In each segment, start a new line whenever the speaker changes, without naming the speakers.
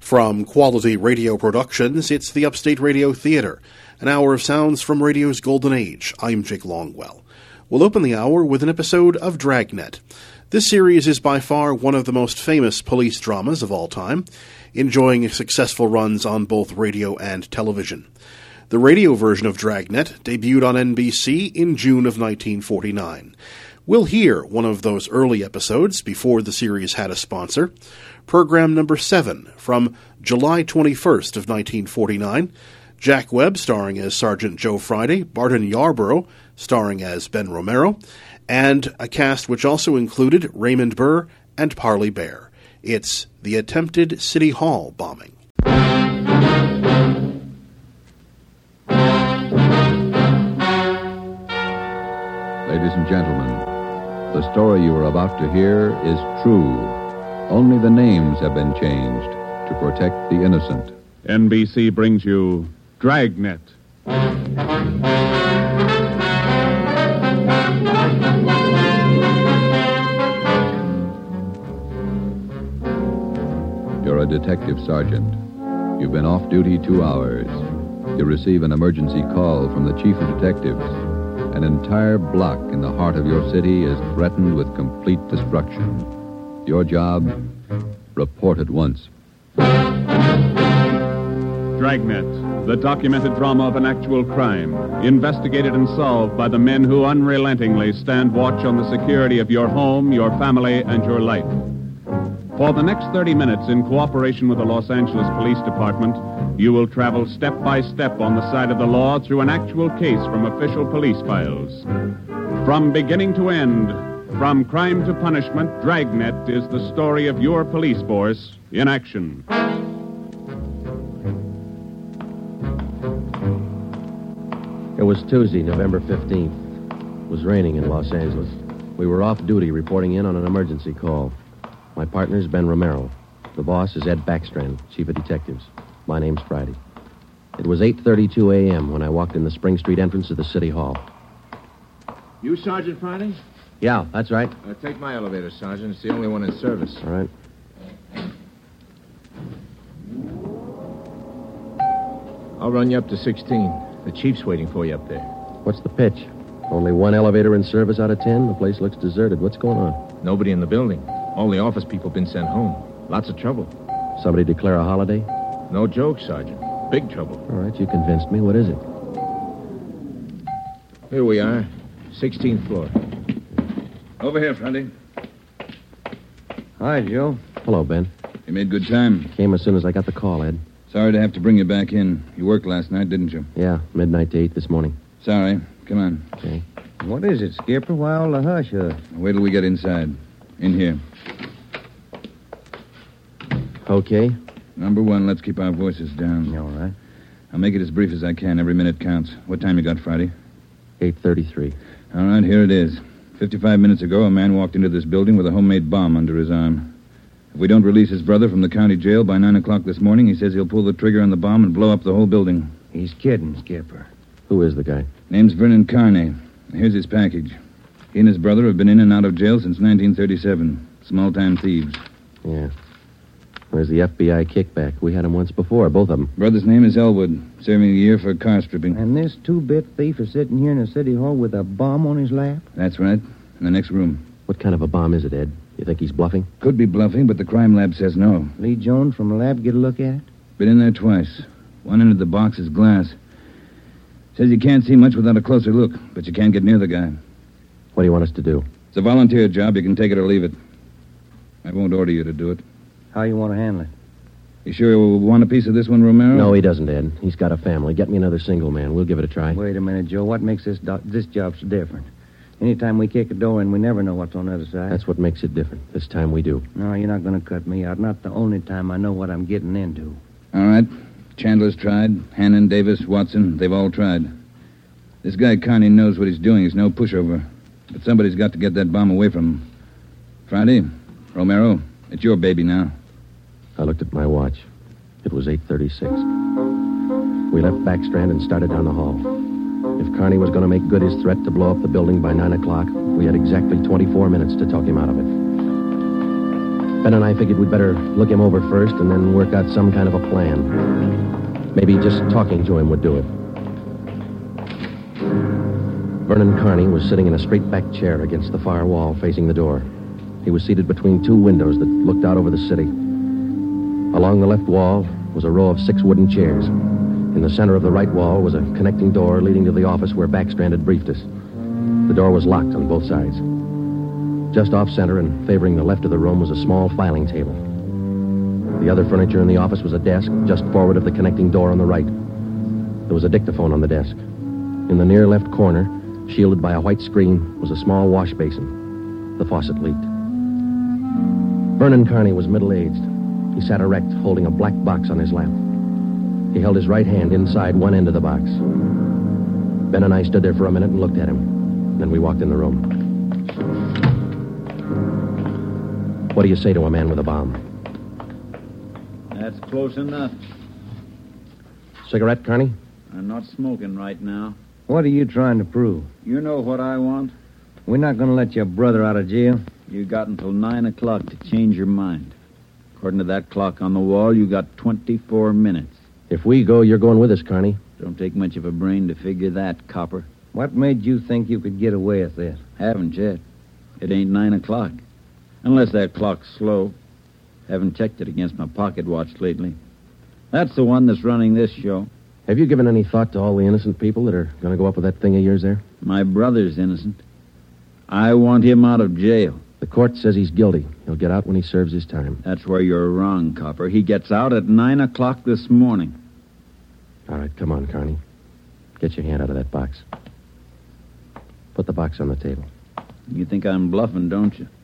From Quality Radio Productions, it's the Upstate Radio Theater, an hour of sounds from radio's golden age. I'm Jake Longwell. We'll open the hour with an episode of Dragnet. This series is by far one of the most famous police dramas of all time, enjoying successful runs on both radio and television. The radio version of Dragnet debuted on NBC in June of 1949. We'll hear one of those early episodes before the series had a sponsor. Program number 7 from July 21st of 1949. Jack Webb starring as Sergeant Joe Friday, Barton Yarborough starring as Ben Romero, and a cast which also included Raymond Burr and Parley Bear. It's the attempted City Hall bombing.
Ladies and gentlemen, the story you are about to hear is true. Only the names have been changed to protect the innocent.
NBC brings you Dragnet.
You're a detective sergeant. You've been off duty 2 hours. You receive an emergency call from the chief of detectives. An entire block in the heart of your city is threatened with complete destruction. Your job, report at once.
Dragnet, the documented drama of an actual crime, investigated and solved by the men who unrelentingly stand watch on the security of your home, your family, and your life. For the next 30 minutes, in cooperation with the Los Angeles Police Department, you will travel step by step on the side of the law through an actual case from official police files. From beginning to end, from crime to punishment, Dragnet is the story of your police force in action.
It was Tuesday, November 15th. It was raining in Los Angeles. We were off duty reporting in on an emergency call. My partner's Ben Romero. The boss is Ed Backstrand, chief of detectives. My name's Friday. It was 8:32 a.m. when I walked in the Spring Street entrance of the City Hall.
You Sergeant Friday?
Yeah, that's right.
Take my elevator, Sergeant. It's the only one in service.
All right.
I'll run you up to 16. The chief's waiting for you up there.
What's the pitch? Only one elevator in service out of 10? The place looks deserted. What's going on?
Nobody in the building. All the office people been sent home. Lots of trouble.
Somebody declare a holiday?
No joke, Sergeant. Big trouble.
All right, you convinced me. What is it?
Here we are. 16th floor.
Over here, Friday.
Hi, Joe. Hello, Ben.
You made good time.
Came as soon as I got the call, Ed.
Sorry to have to bring you back in. You worked last night, didn't you?
Yeah, midnight to 8 this morning.
Sorry. Come on.
Okay.
What is it, Skipper? Why all the hush?
Wait till we get inside. In here.
Okay.
Number 1, let's keep our voices down.
All right.
I'll make it as brief as I can. Every minute counts. What time you got, Friday?
8:33.
All right, here it is. 55 minutes ago, a man walked into this building with a homemade bomb under his arm. If we don't release his brother from the county jail by 9 o'clock this morning, he says he'll pull the trigger on the bomb and blow up the whole building.
He's kidding, Skipper.
Who is the guy?
Name's Vernon Carney. Here's his package. He and his brother have been in and out of jail since 1937. Small-time thieves.
Yeah. Where's the FBI kickback? We had him once before, both of them.
Brother's name is Elwood, serving a year for car stripping.
And this two-bit thief is sitting here in the city hall with a bomb on his lap?
That's right. In the next room.
What kind of a bomb is it, Ed? You think he's bluffing?
Could be bluffing, but the crime lab says no.
Lee Jones from the lab get a look at it?
Been in there twice. One end of the box is glass. Says you can't see much without a closer look, but you can't get near the guy.
What do you want us to do?
It's a volunteer job. You can take it or leave it. I won't order you to do it.
How you want to handle it?
You sure you want a piece of this one, Romero?
No, he doesn't, Ed. He's got a family. Get me another single man. We'll give it a try.
Wait a minute, Joe. What makes this job so different? Anytime we kick a door in, we never know what's on the other side.
That's what makes it different. This time we do.
No, you're not going to cut me out. Not the only time I know what I'm getting into.
All right. Chandler's tried. Hannon, Davis, Watson, they've all tried. This guy Carney knows what he's doing. He's no pushover. But somebody's got to get that bomb away from him. Friday, Romero, it's your baby now.
I looked at my watch. It was 8:36. We left Backstrand and started down the hall. If Carney was going to make good his threat to blow up the building by 9 o'clock, we had exactly 24 minutes to talk him out of it. Ben and I figured we'd better look him over first and then work out some kind of a plan. Maybe just talking to him would do it. Vernon Carney was sitting in a straight-back chair against the far wall facing the door. He was seated between two windows that looked out over the city. Along the left wall was a row of 6 wooden chairs. In the center of the right wall was a connecting door leading to the office where Backstrand had briefed us. The door was locked on both sides. Just off-center and favoring the left of the room was a small filing table. The other furniture in the office was a desk just forward of the connecting door on the right. There was a dictaphone on the desk. In the near left corner, shielded by a white screen, was a small wash basin. The faucet leaked. Vernon Carney was middle-aged. He sat erect, holding a black box on his lap. He held his right hand inside one end of the box. Ben and I stood there for a minute and looked at him. Then we walked in the room. What do you say to a man with a bomb?
That's close enough.
Cigarette, Carney?
I'm not smoking right now.
What are you trying to prove?
You know what I want?
We're not going to let your brother out of jail.
You got until 9 o'clock to change your mind. According to that clock on the wall, you got 24 minutes.
If we go, you're going with us, Carney.
Don't take much of a brain to figure that, Copper.
What made you think you could get away with this?
Haven't yet. It ain't 9 o'clock. Unless that clock's slow. Haven't checked it against my pocket watch lately. That's the one that's running this show.
Have you given any thought to all the innocent people that are going to go up with that thing of yours there?
My brother's innocent. I want him out of jail.
The court says he's guilty. He'll get out when he serves his time.
That's where you're wrong, Copper. He gets out at 9 o'clock this morning.
All right, come on, Carney. Get your hand out of that box. Put the box on the table.
You think I'm bluffing, don't you?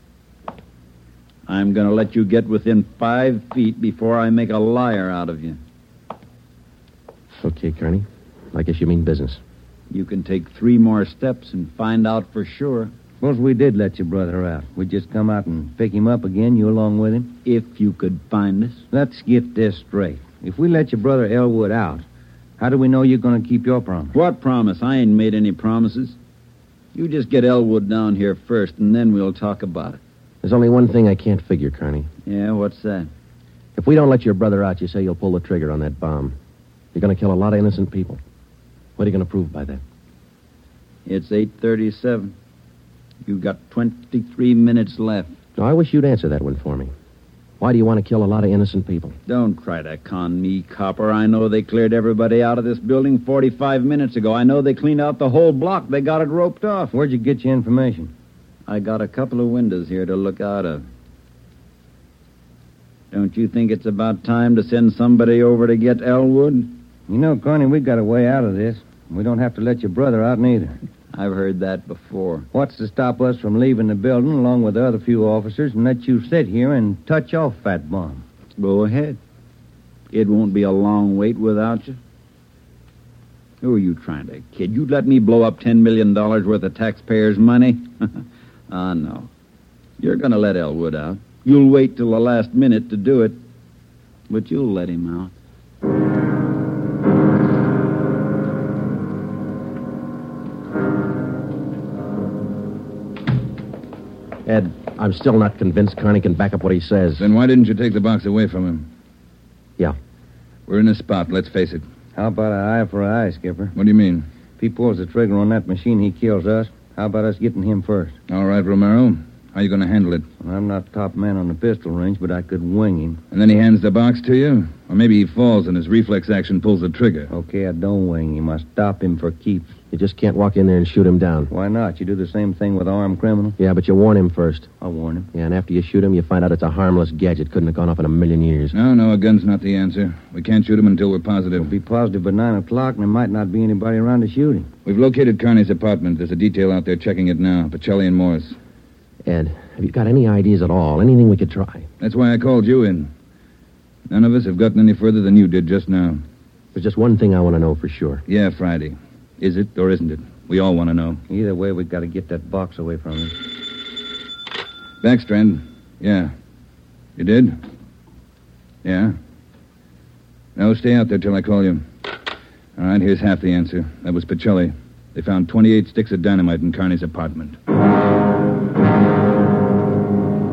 I'm going to let you get within 5 feet before I make a liar out of you.
Okay, Carney. I guess you mean business.
You can take 3 more steps and find out for sure.
Suppose we did let your brother out. We'd just come out and pick him up again, you along with him?
If you could find us.
Let's get this straight. If we let your brother Elwood out, how do we know you're going to keep your promise?
What promise? I ain't made any promises. You just get Elwood down here first, and then we'll talk about it.
There's only one thing I can't figure, Carney.
Yeah, what's that?
If we don't let your brother out, you say you'll pull the trigger on that bomb. You're going to kill a lot of innocent people. What are you going to prove by that?
It's 8:37. You've got 23 minutes left.
No, I wish you'd answer that one for me. Why do you want to kill a lot of innocent people?
Don't try to con me, Copper. I know they cleared everybody out of this building 45 minutes ago. I know they cleaned out the whole block. They got it roped off.
Where'd you get your information?
I got a couple of windows here to look out of. Don't you think it's about time to send somebody over to get Elwood?
You know, Carney, we got a way out of this. We don't have to let your brother out neither.
I've heard that before.
What's to stop us from leaving the building along with the other few officers and let you sit here and touch off that bomb?
Go ahead. It won't be a long wait without you. Who are you trying to kid? You'd let me blow up $10 million worth of taxpayers' money? No. You're going to let Elwood out. You'll wait till the last minute to do it, but you'll let him out.
Ed, I'm still not convinced Carney can back up what he says.
Then why didn't you take the box away from him?
Yeah.
We're in a spot, let's face it.
How about an eye for an eye, Skipper?
What do you mean?
If he pulls the trigger on that machine, he kills us. How about us getting him first?
All right, Romero. How are you going to handle it?
Well, I'm not top man on the pistol range, but I could wing him.
And then he hands the box to you? Or maybe he falls and his reflex action pulls the trigger.
Okay, I don't wing him. I stop him for keeps.
You just can't walk in there and shoot him down.
Why not? You do the same thing with armed criminals.
Yeah, but you warn him first.
I'll warn him.
Yeah, and after you shoot him, you find out it's a harmless gadget. Couldn't have gone off in a million years.
No, a gun's not the answer. We can't shoot him until we're positive.
We'll be positive by 9 o'clock, and there might not be anybody around to shoot him.
We've located Carney's apartment. There's a detail out there checking it now. Pacelli and Morris.
Ed, have you got any ideas at all? Anything we could try?
That's why I called you in. None of us have gotten any further than you did just now.
There's just one thing I want to know for sure.
Yeah, Friday. Is it or isn't it? We all want to know.
Either way, we've got to get that box away from him.
Backstrand. Yeah. You did? Yeah. No, stay out there till I call you. All right, here's half the answer. That was Pacelli. They found 28 sticks of dynamite in Carney's apartment.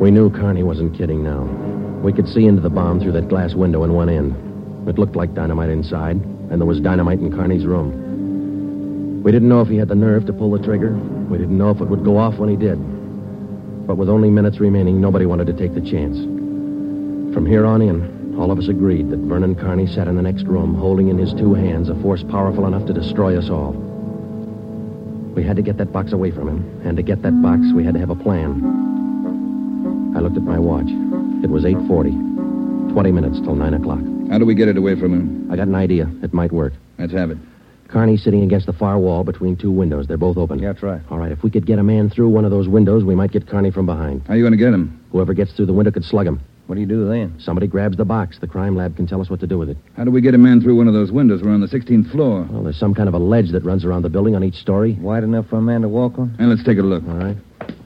We knew Carney wasn't kidding now. We could see into the bomb through that glass window in one end. It looked like dynamite inside, and there was dynamite in Carney's room. We didn't know if he had the nerve to pull the trigger. We didn't know if it would go off when he did. But with only minutes remaining, nobody wanted to take the chance. From here on in, all of us agreed that Vernon Carney sat in the next room, holding in his two hands a force powerful enough to destroy us all. We had to get that box away from him, and to get that box, we had to have a plan. I looked at my watch. It was 8:40. 20 minutes till 9 o'clock.
How do we get it away from him?
I got an idea. It might work.
Let's have it.
Carney's sitting against the far wall between two windows. They're both open.
Yeah, that's right.
All right, if we could get a man through one of those windows, we might get Carney from behind.
How are you going to get him?
Whoever gets through the window could slug him.
What do you do then?
Somebody grabs the box. The crime lab can tell us what to do with it.
How do we get a man through one of those windows? We're on the 16th floor.
Well, there's some kind of a ledge that runs around the building on each story.
Wide enough for a man to walk on?
And let's take a look.
All right.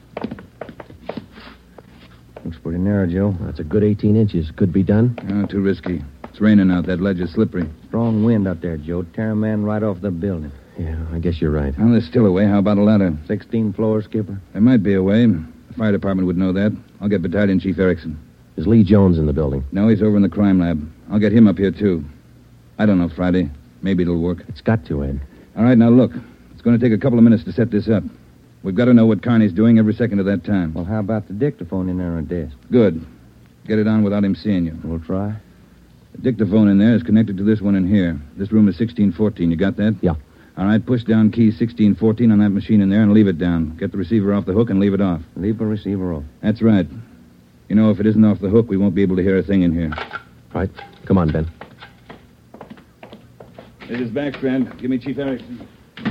Looks pretty narrow, Joe.
That's a good 18 inches. Could be done.
Oh, too risky. It's raining out. That ledge is slippery.
Strong wind out there, Joe. Tear a man right off the building.
Yeah, I guess you're right.
Well, there's still a way. How about a ladder?
16 floors, Skipper.
There might be a way. The fire department would know that. I'll get Battalion Chief Erickson.
Is Lee Jones in the building?
No, he's over in the crime lab. I'll get him up here, too. I don't know, Friday. Maybe it'll work.
It's got to, Ed.
All right, now look. It's going to take a couple of minutes to set this up. We've got to know what Carney's doing every second of that time.
Well, how about the dictaphone in there on the desk?
Good. Get it on without him seeing you.
We'll try.
The dictaphone in there is connected to this one in here. This room is 1614. You got that?
Yeah.
All right, push down key 1614 on that machine in there and leave it down. Get the receiver off the hook and leave it off.
Leave the receiver off.
That's right. You know, if it isn't off the hook, we won't be able to hear a thing in here.
Right. Come on, Ben.
This is Backstrand. Give me Chief Erickson.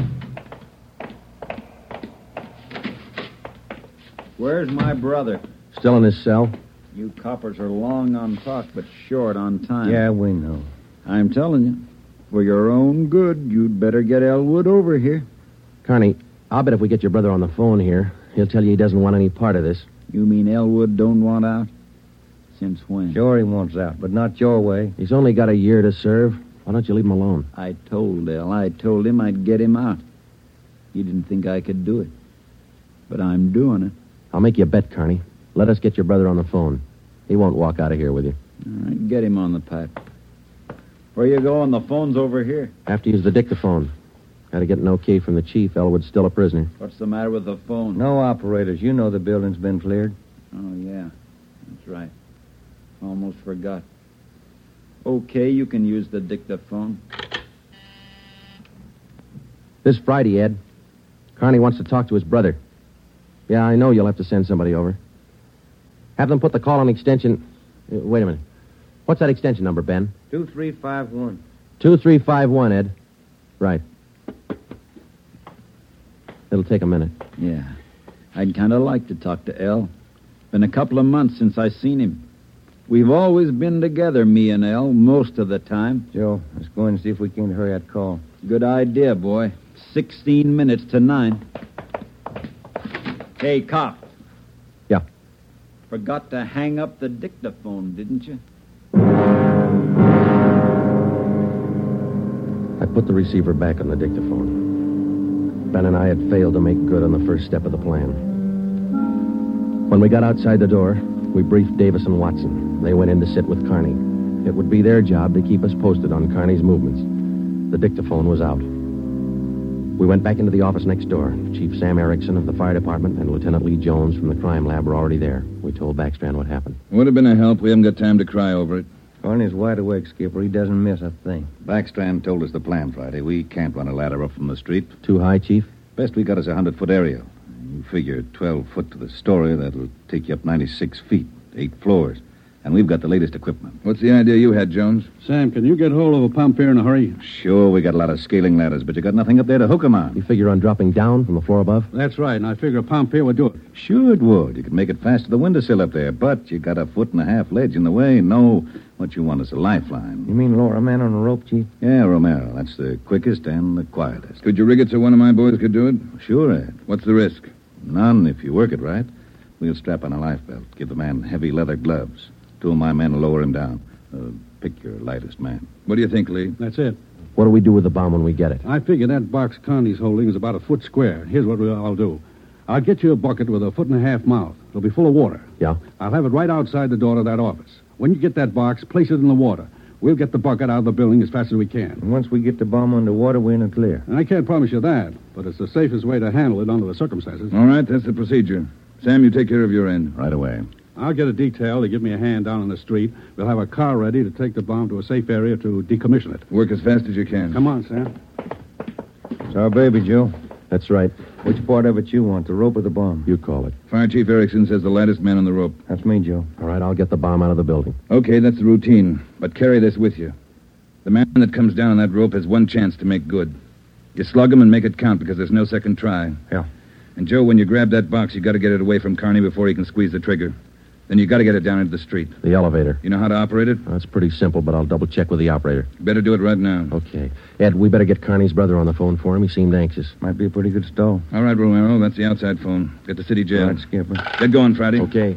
Where's my brother?
Still in his cell?
You coppers are long on talk, but short on time.
Yeah, we know.
I'm telling you, for your own good, you'd better get Elwood over here.
Carney, I'll bet if we get your brother on the phone here, he'll tell you he doesn't want any part of this.
You mean Elwood don't want out? Since when?
Sure he wants out, but not your way.
He's only got a year to serve. Why don't you leave him alone?
I told El. I told him I'd get him out. He didn't think I could do it. But I'm doing it.
I'll make you a bet, Carney. Let us get your brother on the phone. He won't walk out of here with you.
All right, get him on the pipe. Where you going? The phone's over here.
Have to use the dictaphone. Got to get an okay from the chief. Elwood's still a prisoner.
What's the matter with the phone?
No operators. You know the building's been cleared.
Oh, yeah. That's right. Almost forgot. Okay, you can use the dictaphone.
This Friday, Ed. Carney wants to talk to his brother. Yeah, I know you'll have to send somebody over. Have them put the call on extension... wait a minute. What's that extension number, Ben?
2351.
2351, Ed. Right. It'll take a minute.
Yeah. I'd kind of like to talk to El. Been a couple of months since I seen him. We've always been together, me and El, most of the time.
Joe, let's go in and see if we can hurry that call.
Good idea, boy. 16 minutes to 9. Hey, cop.
Yeah.
Forgot to hang up the dictaphone, didn't you?
I put the receiver back on the dictaphone. Ben and I had failed to make good on the first step of the plan. When we got outside the door, we briefed Davis and Watson. They went in to sit with Carney. It would be their job to keep us posted on Carney's movements. The dictaphone was out. We went back into the office next door. Chief Sam Erickson of the fire department and Lieutenant Lee Jones from the crime lab were already there. We told Backstrand what happened.
Would have been a help. We haven't got time to cry over it.
Carney's wide awake, Skipper. He doesn't miss a thing.
Backstrand told us the plan Friday. We can't run a ladder up from the street.
Too high, Chief?
Best we got is a 100-foot area. You figure 12 foot to the story, that'll take you up 96 feet, 8 floors. And we've got the latest equipment.
What's the idea you had, Jones?
Sam, can you get hold of a pump here in a hurry?
Sure, we got a lot of scaling ladders, but you got nothing up there to hook 'em on.
You figure on dropping down from the floor above?
That's right, and I figure a pump here would do it.
Sure it would. You could make it fast to the windowsill up there, but you got a 1.5 ledge in the way. No, what you want is a lifeline.
You mean lower a man on a rope, Chief?
Yeah, Romero. That's the quickest and the quietest.
Could you rig it so one of my boys could do it?
Sure, Ed.
What's the risk?
None if you work it right. We'll strap on a life belt. Give the man heavy leather gloves. 2 of my men will lower him down. Pick your lightest man.
What do you think, Lee?
That's it.
What do we do with the bomb when we get it?
I figure that box Carney's holding is about a foot square. Here's what I'll do. I'll get you a bucket with a 1.5-foot mouth. It'll be full of water.
Yeah?
I'll have it right outside the door of that office. When you get that box, place it in the water. We'll get the bucket out of the building as fast as we can.
And once we get the bomb underwater, we're in the clear.
And I can't promise you that, but it's the safest way to handle it under the circumstances.
All right, that's the procedure. Sam, you take care of your end.
Right away.
I'll get a detail to give me a hand down on the street. We'll have a car ready to take the bomb to a safe area to decommission it.
Work as fast as you can.
Come on, Sam.
It's our baby, Joe.
That's right.
Which part of it you want, the rope or the bomb?
You call it.
Fire Chief Erickson says the lightest man on the rope.
That's me, Joe.
All right, I'll get the bomb out of the building.
Okay, that's the routine. But carry this with you. The man that comes down on that rope has one chance to make good. You slug him and make it count because there's no second try.
Yeah.
And, Joe, when you grab that box, you got to get it away from Carney before he can squeeze the trigger. Then you got to get it down into the street.
The elevator.
You know how to operate it?
Well, that's pretty simple, but I'll double-check with the operator.
You better do it right now.
Okay. Ed, we better get Carney's brother on the phone for him. He seemed anxious.
Might be a pretty good stall.
All right, Romero, that's the outside phone. Get to city jail.
All right, Skipper.
Get going, Friday.
Okay.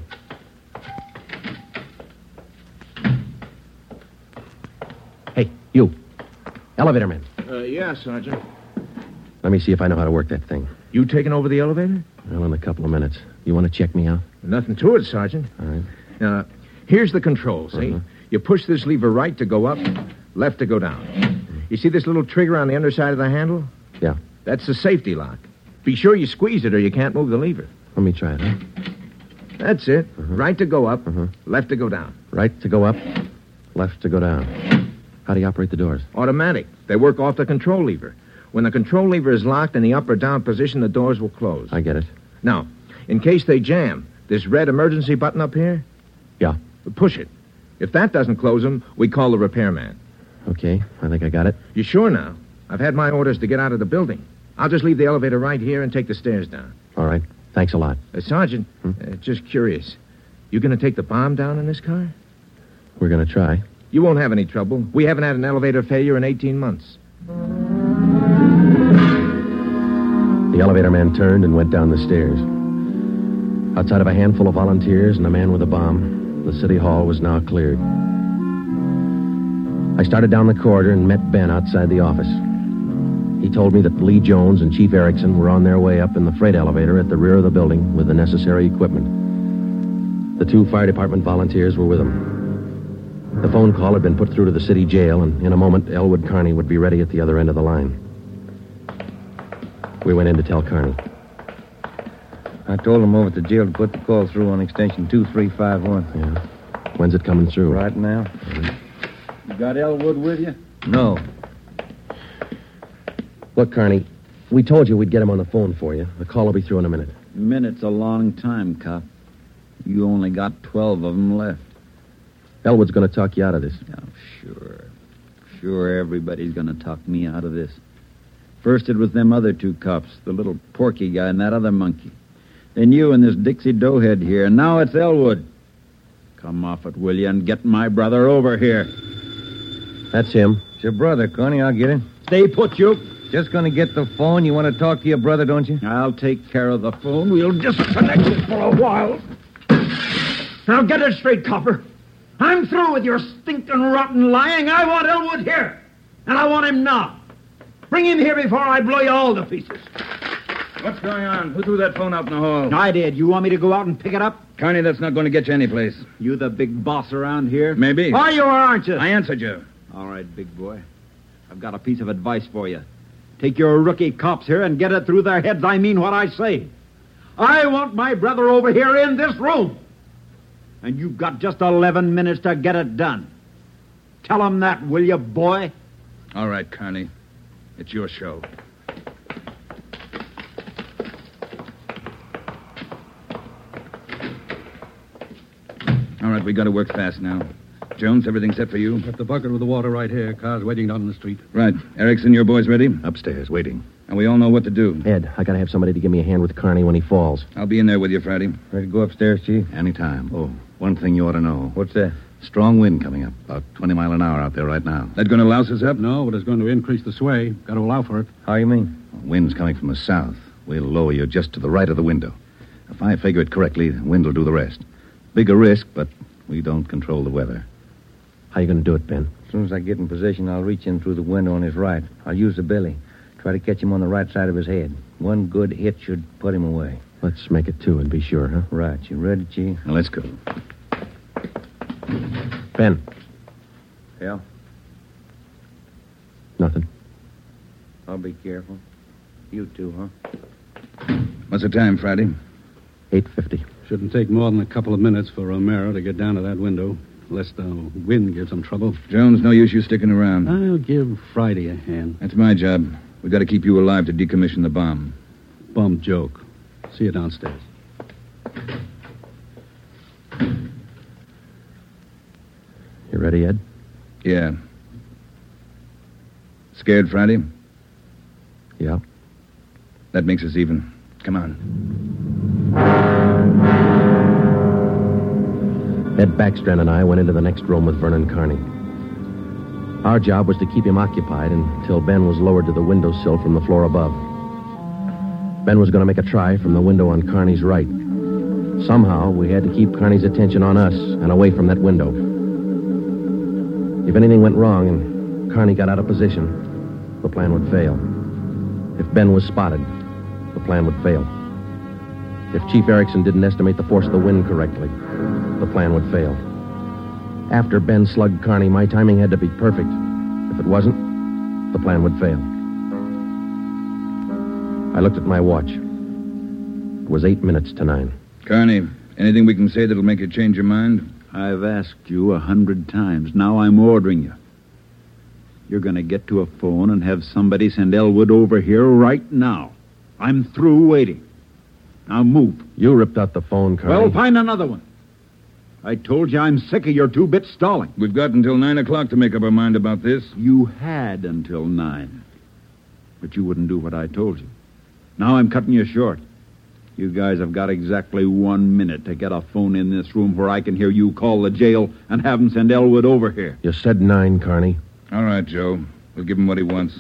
Hey, you. Elevator man.
Yeah, Sergeant.
Let me see if I know how to work that thing.
You taking over the elevator?
Well, in a couple of minutes. You want to check me out?
Nothing to it, Sergeant.
All right.
Now, here's the controls, see? You push this lever right to go up, left to go down. You see this little trigger on the underside of the handle?
Yeah.
That's the safety lock. Be sure you squeeze it or you can't move the lever.
Let me try it, huh?
That's it. Right to go up, left to go down.
Right to go up, left to go down. How do you operate the doors?
Automatic. They work off the control lever. When the control lever is locked in the up or down position, the doors will close.
I get it.
Now, in case they jam, this red emergency button up here?
Yeah.
Push it. If that doesn't close them, we call the repairman.
Okay, I think I got it.
You sure now? I've had my orders to get out of the building. I'll just leave the elevator right here and take the stairs down.
All right. Thanks a lot.
Sergeant, just curious. You going to take the bomb down in this car?
We're going to try.
You won't have any trouble. We haven't had an elevator failure in 18 months.
The elevator man turned and went down the stairs. Outside of a handful of volunteers and a man with a bomb, the city hall was now cleared. I started down the corridor and met Ben outside the office. He told me that Lee Jones and Chief Erickson were on their way up in the freight elevator at the rear of the building with the necessary equipment. The 2 fire department volunteers were with them. The phone call had been put through to the city jail, and in a moment, Elwood Carney would be ready at the other end of the line. We went in to tell Carney.
I told him over at the jail to put the call through on extension 2351.
Yeah. When's it coming through?
Right now.
You got Elwood with you?
No.
Look, Carney, we told you we'd get him on the phone for you. The call will be through in a minute.
Minute's a long time, cop. You only got 12 of them left.
Elwood's going to talk you out of this.
Oh, sure. Sure, everybody's going to talk me out of this. First it was them other 2 cops, the little Porky guy and that other monkey. Then you and this Dixie Doughhead here, and now it's Elwood. Come off it, will you, and get my brother over here.
That's him.
It's your brother, Connie. I'll get him.
Stay put, you.
Just going to get the phone. You want to talk to your brother, don't you?
I'll take care of the phone. We'll disconnect it for a while. Now get it straight, copper. I'm through with your stinking, rotten lying. I want Elwood here. And I want him now. Bring him here before I blow you all to pieces.
What's going on? Who threw that phone out in the hall?
I did. You want me to go out and pick it up?
Carney, that's not going to get you anyplace.
You the big boss around here?
Maybe.
Are you or aren't you?
I answered you.
All right, big boy. I've got a piece of advice for you. Take your rookie cops here and get it through their heads. I mean what I say. I want my brother over here in this room. And you've got just 11 minutes to get it done. Tell them that, will you, boy?
All right, Carney. It's your show. All right, we got to work fast now. Jones, everything set for you?
Got the bucket with the water right here. Car's waiting down the street.
Right. Erickson, your boys ready?
Upstairs, waiting.
And we all know what to do.
Ed, I got to have somebody to give me a hand with Carney when he falls.
I'll be in there with you, Friday.
Ready to go upstairs, Chief?
Anytime. Oh, one thing you ought to know.
What's that?
Strong wind coming up. About 20 miles an hour out there right now.
That going to louse us up?
No, but it's going to increase the sway. Got to allow for it.
How you mean?
Wind's coming from the south. We'll lower you just to the right of the window. If I figure it correctly, the wind will do the rest. Bigger risk, but we don't control the weather.
How you going to do it, Ben?
As soon as I get in position, I'll reach in through the window on his right. I'll use the billy. Try to catch him on the right side of his head. One good hit should put him away.
Let's make it 2 and be sure, huh?
Right. You ready, Chief?
Now, let's go.
Ben.
Yeah.
Nothing.
I'll be careful. You too, huh?
What's the time, Friday?
8:50.
Shouldn't take more than a couple of minutes for Romero to get down to that window, lest the wind gives him trouble.
Jones, no use you sticking around.
I'll give Friday a hand.
That's my job. We've got to keep you alive to decommission the bomb.
Bum joke. See you downstairs.
You ready, Ed?
Yeah. Scared, Friday?
Yeah.
That makes us even. Come on.
Ed Backstrand and I went into the next room with Vernon Carney. Our job was to keep him occupied until Ben was lowered to the windowsill from the floor above. Ben was going to make a try from the window on Carney's right. Somehow, we had to keep Carney's attention on us and away from that window. If anything went wrong and Carney got out of position, the plan would fail. If Ben was spotted, the plan would fail. If Chief Erickson didn't estimate the force of the wind correctly, the plan would fail. After Ben slugged Carney, my timing had to be perfect. If it wasn't, the plan would fail. I looked at my watch. It was 8 minutes to 9.
Carney, anything we can say that'll make you change your mind?
I've asked you 100 times. Now I'm ordering you. You're going to get to a phone and have somebody send Elwood over here right now. I'm through waiting. Now move.
You ripped out the phone, Carney.
Well, find another one. I told you I'm sick of your 2-bit stalling.
We've got until 9 o'clock to make up our mind about this.
You had until 9. But you wouldn't do what I told you. Now I'm cutting you short. You guys have got exactly 1 minute to get a phone in this room where I can hear you call the jail and have them send Elwood over here.
You said 9, Carney.
All right, Joe. We'll give him what he wants.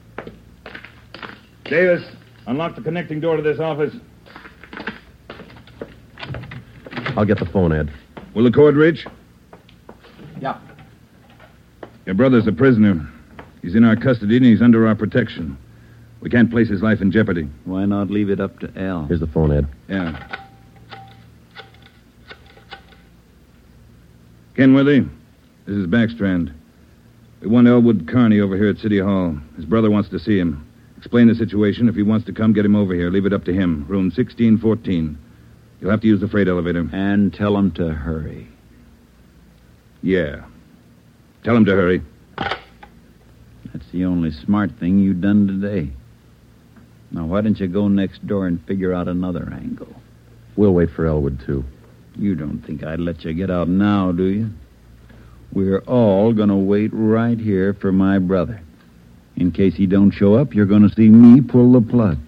Davis, unlock the connecting door to this office.
I'll get the phone, Ed.
Will the cord reach?
Yeah.
Your brother's a prisoner. He's in our custody and he's under our protection. We can't place his life in jeopardy.
Why not leave it up to Al?
Here's the phone, Ed.
Yeah. Kenworthy, this is Backstrand. We want Elwood Carney over here at City Hall. His brother wants to see him. Explain the situation. If he wants to come, get him over here. Leave it up to him. Room 1614. You'll have to use the freight elevator.
And tell him to hurry.
Yeah. Tell him to hurry.
That's the only smart thing you've done today. Now, why don't you go next door and figure out another angle?
We'll wait for Elwood, too.
You don't think I'd let you get out now, do you? We're all going to wait right here for my brother. In case he don't show up, you're going to see me pull the plug.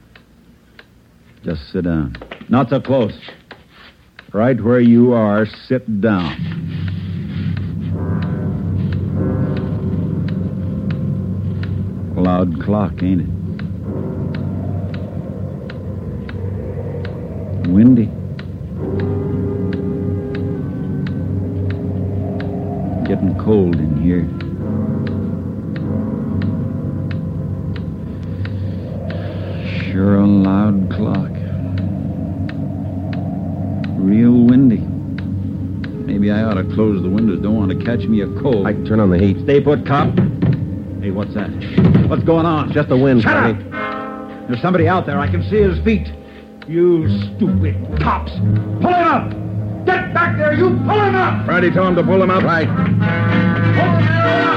Just sit down. Not so close. Right where you are, sit down. Loud clock, ain't it? Windy. Getting cold in here. Sure a loud clock. Real windy. Maybe I ought to close the windows. Don't want to catch me a cold.
I can turn on the heat.
Stay put, cop. Hey, what's that? What's going on?
Just the wind,
Shut
Carney.
up! There's somebody out there. I can see his feet. You stupid cops. Pull him up! Get back there, you! Pull him up!
Friday, tell him to pull him up.
Right.
Pull him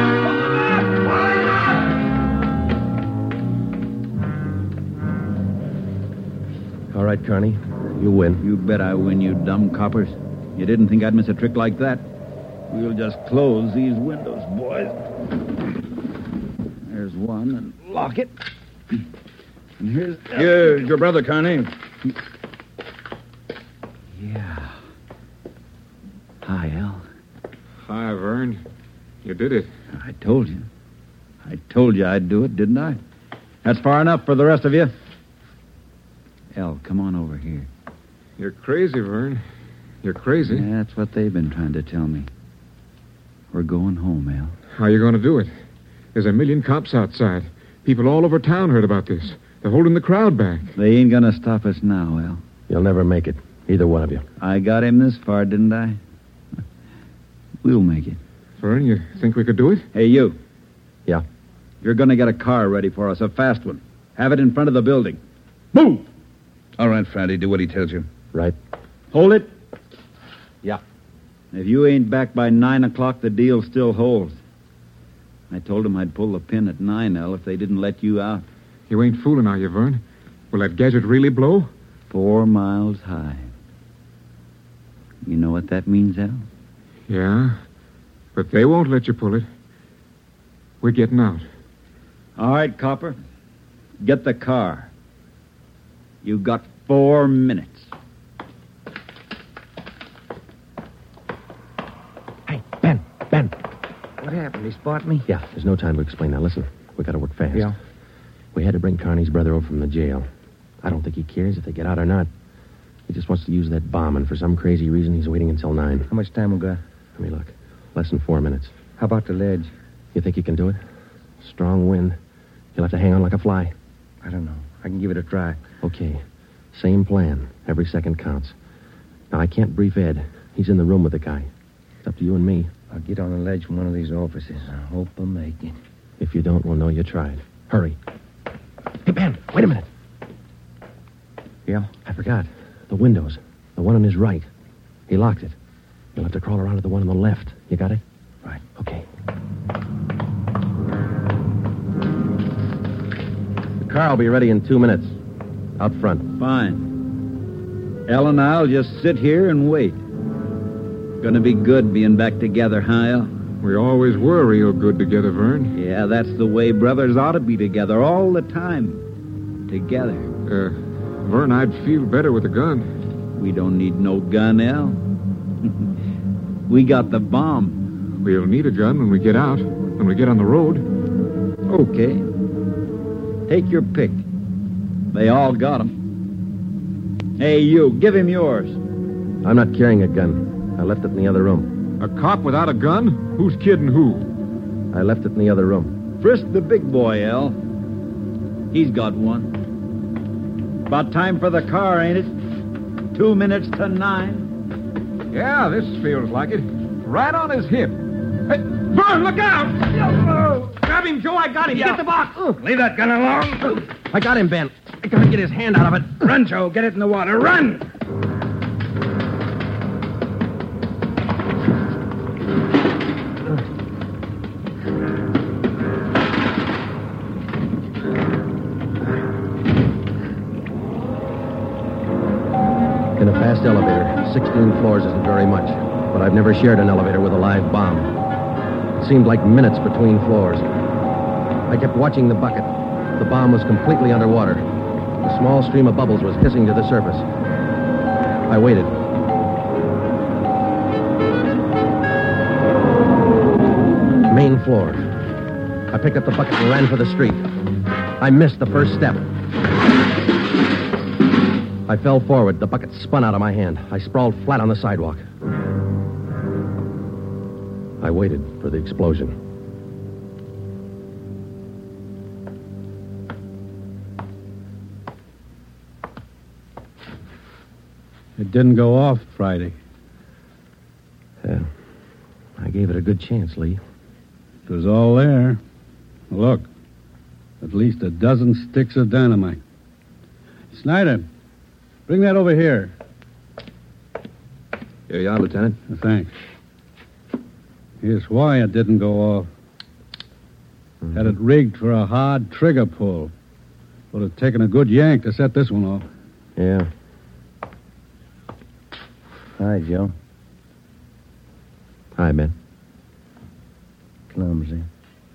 up!
All right, Carney. You win.
You bet I win, you dumb coppers. You didn't think I'd miss a trick like that? We'll just close these windows, boys. There's one, and lock it. And here's...
Here's your brother, Carney.
Yeah. Hi, Al.
Hi, Vern. You did it.
I told you. I told you I'd do it, didn't I? That's far enough for the rest of you. Al, come on over here.
You're crazy, Vern. You're crazy.
Yeah, that's what they've been trying to tell me. We're going home, Al.
How are you going to do it? There's a million cops outside. People all over town heard about this.
They're holding the crowd back.
They ain't gonna stop us now, Al.
You'll never make it, either one of you.
I got him this far, didn't I? We'll make it.
Vern, you think we could do it?
Hey, you.
Yeah?
You're gonna get a car ready for us, a fast one. Have it in front of the building.
Move! All right, Friday, do what he tells you.
Right.
Hold it.
Yeah.
If you ain't back by 9 o'clock, the deal still holds. I told him I'd pull the pin at 9, Al, if they didn't let you out.
You ain't fooling, are you, Vern? Will that gadget really blow?
4 miles high. You know what that means, Al?
Yeah, but they won't let you pull it. We're getting out.
All right, Copper. Get the car. You got 4 minutes.
Hey, Ben. What happened? He spot me?
Yeah, there's no time to explain now. Listen, we gotta work fast.
Yeah.
We had to bring Carney's brother over from the jail. I don't think he cares if they get out or not. He just wants to use that bomb, and for some crazy reason, he's waiting until 9.
How much time we got?
Let me look. Less than 4 minutes.
How about the ledge?
You think you can do it? Strong wind. You'll have to hang on like a fly.
I don't know. I can give it a try.
Okay. Same plan. Every second counts. Now, I can't brief Ed. He's in the room with the guy. It's up to you and me.
I'll get on the ledge from one of these offices. I hope I make it.
If you don't, we'll know you tried. Hurry. Hey, Ben, wait a minute.
Yeah?
I forgot. The windows. The one on his right. He locked it. You'll have to crawl around to the one on the left. You got it?
Right.
Okay. The car will be ready in 2 minutes. Out front.
Fine. El and I'll just sit here and wait. Gonna be good being back together, huh, El?
We always were real good together, Vern.
Yeah, that's the way brothers ought to be together all the time. Together.
Vern, I'd feel better with a gun.
We don't need no gun, El. We got the bomb.
We'll need a gun when we get out, when we get on the road.
Okay. Take your pick. They all got 'em. Hey, you, give him yours.
I'm not carrying a gun. I left it in the other room.
A cop without a gun? Who's kidding who?
I left it in the other room.
Frisk the big boy, El. He's got one. About time for the car, ain't it? 2 minutes to 9.
Yeah, this feels like it. Right on his hip. Hey, Vern, look out! Grab him, Joe. I got him. Get the box.
Leave that gun alone.
I got him, Ben. I gotta get his hand out of it.
Run, Joe. Get it in the water. Run!
In a fast elevator, 16 floors isn't very much, but I've never shared an elevator with a live bomb. It seemed like minutes between floors. I kept watching the bucket. The bomb was completely underwater. A small stream of bubbles was hissing to the surface. I waited. Main floor. I picked up the bucket and ran for the street. I missed the first step. I fell forward. The bucket spun out of my hand. I sprawled flat on the sidewalk. I waited for the explosion.
It didn't go off Friday.
I gave it a good chance, Lee.
It was all there. Look, at least a dozen sticks of dynamite. Snyder, bring that over here.
Here you are, Lieutenant.
Thanks. Here's why it didn't go off. Had it rigged for a hard trigger pull. Would have taken a good yank to set this one off.
Yeah.
Hi, Joe.
Hi, Ben.
Clumsy.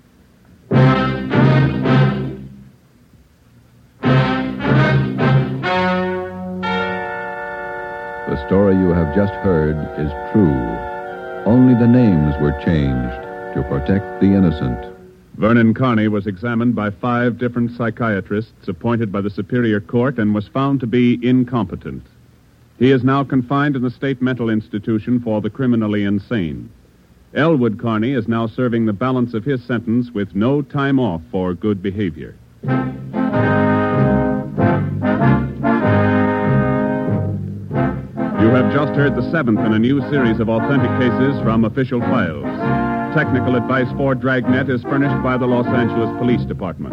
The story you have just heard is true. Only the names were changed to protect the innocent.
Vernon Carney was examined by 5 different psychiatrists appointed by the Superior Court and was found to be incompetent. He is now confined in the state mental institution for the criminally insane. Elwood Carney is now serving the balance of his sentence with no time off for good behavior. You have just heard the seventh in a new series of authentic cases from official files. Technical advice for Dragnet is furnished by the Los Angeles Police Department.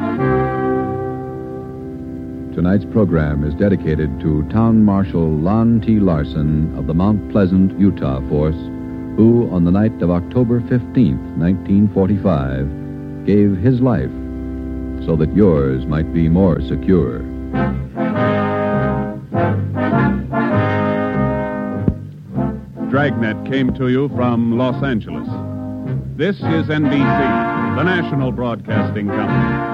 Tonight's program is dedicated to Town Marshal Lon T. Larson of the Mount Pleasant, Utah force, who, on the night of October 15th, 1945, gave his life so that yours might be more secure.
Dragnet came to you from Los Angeles. This is NBC, the national broadcasting company.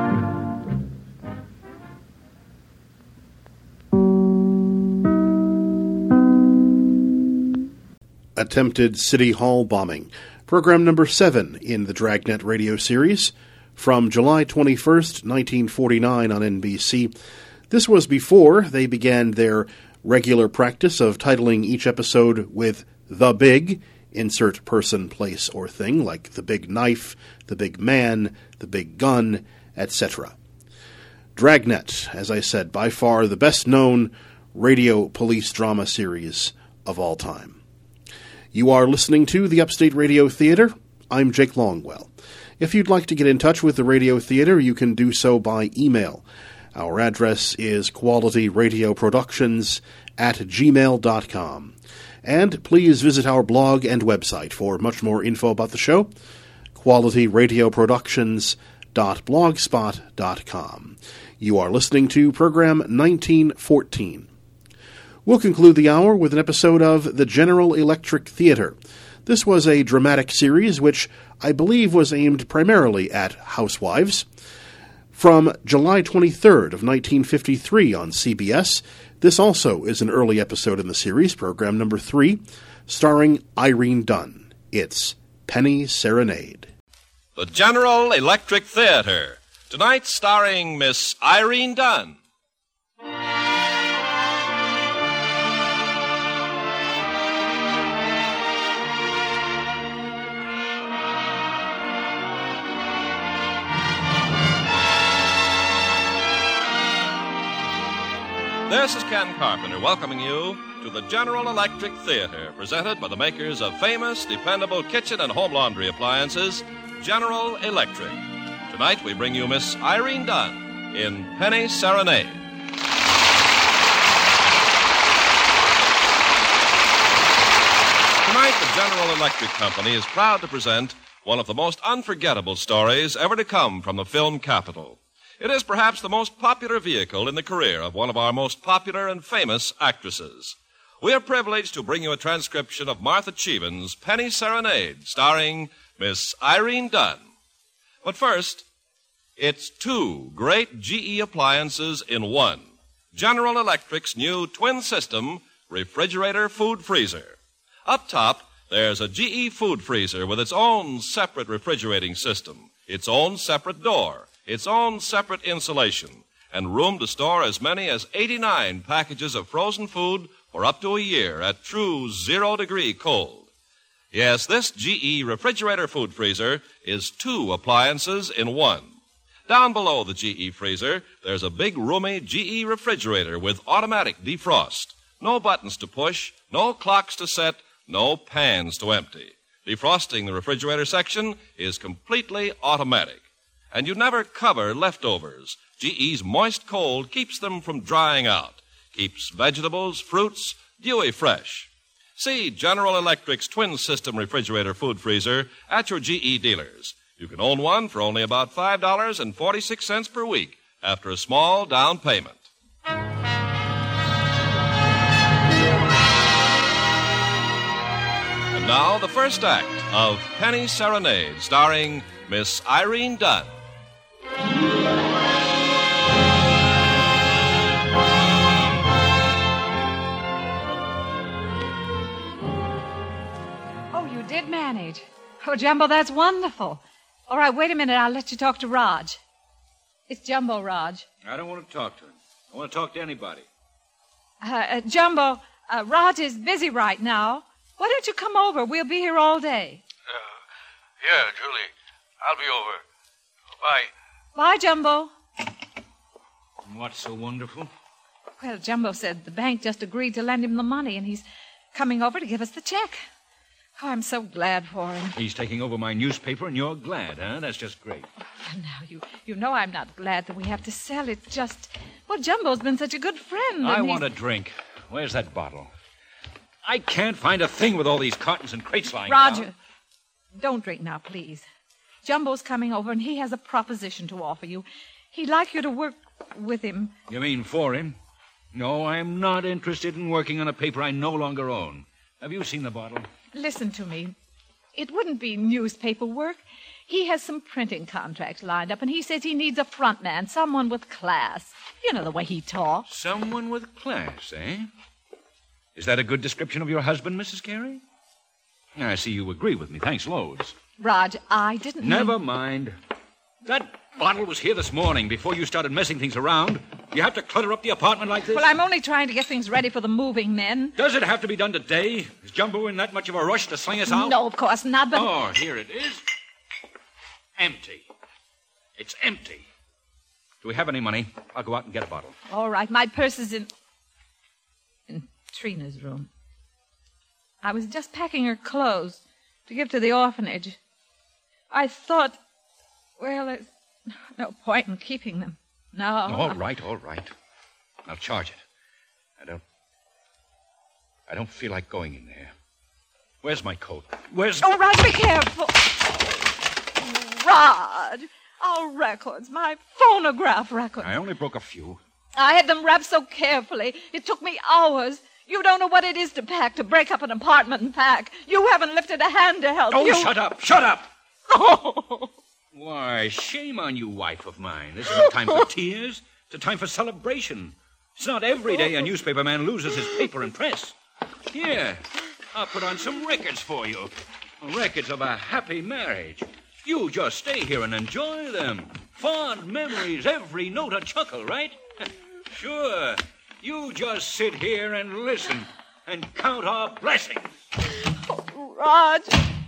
Attempted City Hall bombing, program number 7 in the Dragnet radio series, from July 21st, 1949 on NBC. This was before they began their regular practice of titling each episode with The Big, insert person, place, or thing, like The Big Knife, The Big Man, The Big Gun, etc. Dragnet, as I said, by far the best-known radio police drama series of all time. You are listening to the Upstate Radio Theater. I'm Jake Longwell. If you'd like to get in touch with the Radio Theater, you can do so by email. Our address is qualityradioproductions@gmail.com. And please visit our blog and website for much more info about the show, qualityradioproductions.blogspot.com. You are listening to program 1914. We'll conclude the hour with an episode of The General Electric Theater. This was a dramatic series which I believe was aimed primarily at housewives. From July 23rd of 1953 on CBS, this also is an early episode in the series, program number 3, starring Irene Dunn. It's Penny Serenade.
The General Electric Theater, tonight starring Miss Irene Dunn. This is Ken Carpenter welcoming you to the General Electric Theater, presented by the makers of famous, dependable kitchen and home laundry appliances, General Electric. Tonight we bring you Miss Irene Dunn in Penny Serenade. Tonight the General Electric Company is proud to present one of the most unforgettable stories ever to come from the film capital. It is perhaps the most popular vehicle in the career of one of our most popular and famous actresses. We are privileged to bring you a transcription of Martha Cheevan's Penny Serenade, starring Miss Irene Dunn. But first, it's two great GE appliances in one. General Electric's new twin-system refrigerator food freezer. Up top, there's a GE food freezer with its own separate refrigerating system, its own separate door, its own separate insulation, and room to store as many as 89 packages of frozen food for up to a year at true 0-degree cold. Yes, this GE refrigerator food freezer is two appliances in one. Down below the GE freezer, there's a big, roomy GE refrigerator with automatic defrost. No buttons to push, no clocks to set, no pans to empty. Defrosting the refrigerator section is completely automatic. And you never cover leftovers. GE's moist cold keeps them from drying out, keeps vegetables, fruits, dewy fresh. See General Electric's twin-system refrigerator food freezer at your GE dealers. You can own one for only about $5.46 per week after a small down payment. And now the first act of Penny Serenade, starring Miss Irene Dunn.
Oh, you did manage. Oh, Jumbo, that's wonderful. All right, wait a minute. I'll let you talk to Raj. It's Jumbo, Raj.
I don't want to talk to him. I want to talk to anybody.
Jumbo, Raj is busy right now. Why don't you come over? We'll be here all day.
Yeah, Julie. I'll be over. Bye.
Bye, Jumbo.
What's so wonderful?
Well, Jumbo said the bank just agreed to lend him the money, and he's coming over to give us the check. Oh, I'm so glad for him.
He's taking over my newspaper, and you're glad, huh? That's just great.
Now, you know I'm not glad that we have to sell. It's just, well, Jumbo's been such a good friend.
I want a drink. Where's that bottle? I can't find a thing with all these cartons and crates lying
Roger,
around.
Don't drink now, please. Jumbo's coming over, and he has a proposition to offer you. He'd like you to work with him.
You mean for him? No, I'm not interested in working on a paper I no longer own. Have you seen the bottle?
Listen to me. It wouldn't be newspaper work. He has some printing contracts lined up, and he says he needs a front man, someone with class. You know the way he talks.
Someone with class, eh? Is that a good description of your husband, Mrs. Carey? I see you agree with me. Thanks loads.
Raj, I didn't...
Never mind. That bottle was here this morning before you started messing things around. You have to clutter up the apartment like this?
Well, I'm only trying to get things ready for the moving men.
Does it have to be done today? Is Jumbo in that much of a rush to sling us out?
No, of course not, but...
Oh, here it is. Empty. It's empty. Do we have any money? I'll go out and get a bottle.
All right, my purse is in Trina's room. I was just packing her clothes to give to the orphanage. I thought, well, there's no point in keeping them. No.
All right. I'll charge it. I don't feel like going in there. Where's my coat? Where's...
Oh, Rod, be careful. Rod, our records, my phonograph records.
I only broke a few.
I had them wrapped so carefully. It took me hours. You don't know what it is to pack, to break up an apartment and pack. You haven't lifted a hand to help.
Oh, shut up. Shut up.
Oh.
Why, shame on you, wife of mine. This isn't a time for tears. It's a time for celebration. It's not every day a newspaper man loses his paper and press. Here, I'll put on some records for you. Records of a happy marriage. You just stay here and enjoy them. Fond memories, every note a chuckle, right? Sure. You just sit here and listen and count our blessings.
Oh, Raj.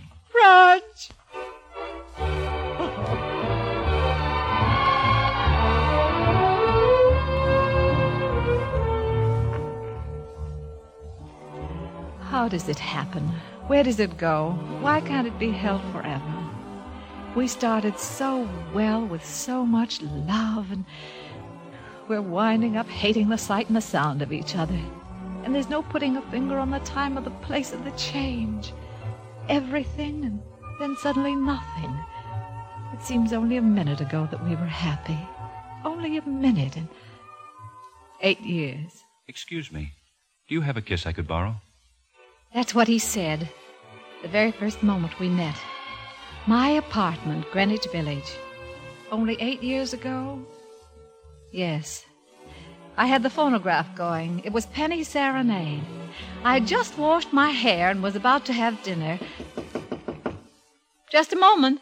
How does it happen? Where does it go? Why can't it be held forever? We started so well with so much love, and we're winding up hating the sight and the sound of each other. And there's no putting a finger on the time or the place of the change. Everything, and then suddenly nothing. It seems only a minute ago that we were happy. Only a minute, and 8 years.
Excuse me. Do you have a kiss I could borrow?
That's what he said, the very first moment we met. My apartment, Greenwich Village. Only 8 years ago? Yes. I had the phonograph going. It was Penny Serenade. I had just washed my hair and was about to have dinner. Just a moment.